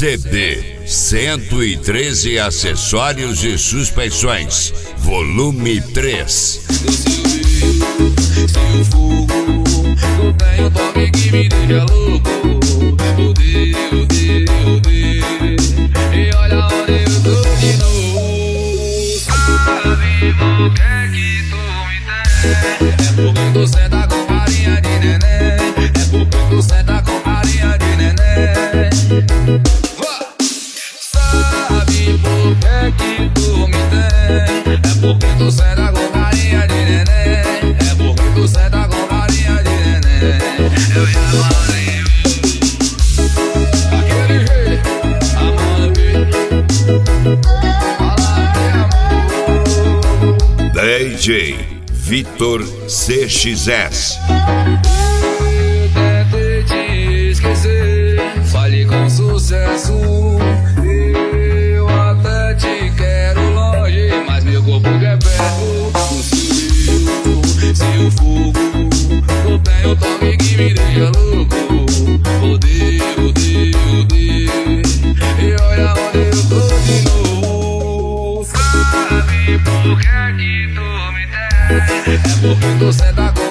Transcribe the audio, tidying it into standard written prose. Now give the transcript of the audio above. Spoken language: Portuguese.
CD 113 acessórios e suspensões, volume 3. Se o fogo não tem um toque que me deixa louco, odeio. E olha onde eu tô de novo. Sabe por que tu me tem? É porque tu senta com farinha de neném. É porque tu senta com farinha de neném. Sabe por que tu me tem? É porque tu senta com farinha de neném. É porque tu senta com farinha de neném. Eu ia fazer aquele jeito, amor, DJ Vitor CXS. Tentei te esquecer, fale com sucesso. Eu até te quero longe, mas meu corpo quer perto. Se o fogo não tem um toque que me deixa louco, odeio. E olha onde eu tô de novo. Sabe por que tu me tem? É porque tu senta com